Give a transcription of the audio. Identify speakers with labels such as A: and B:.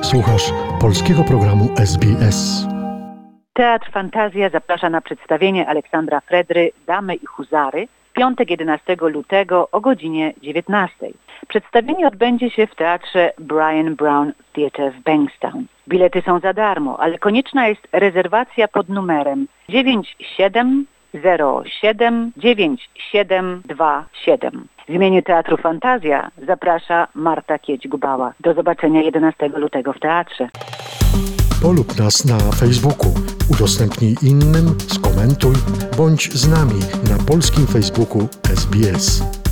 A: Słuchasz polskiego programu SBS.
B: Teatr Fantazja zaprasza na przedstawienie Aleksandra Fredry Damy i Huzary w piątek 11 lutego o godzinie 19. Przedstawienie odbędzie się w teatrze Brian Brown Theatre w Bankstown. Bilety są za darmo, ale konieczna jest rezerwacja pod numerem 97079727. W imieniu Teatru Fantazja zaprasza Marta Kieć-Gubała. Do zobaczenia 11 lutego w teatrze.
A: Polub nas na Facebooku, udostępnij innym, skomentuj, bądź z nami na polskim Facebooku SBS.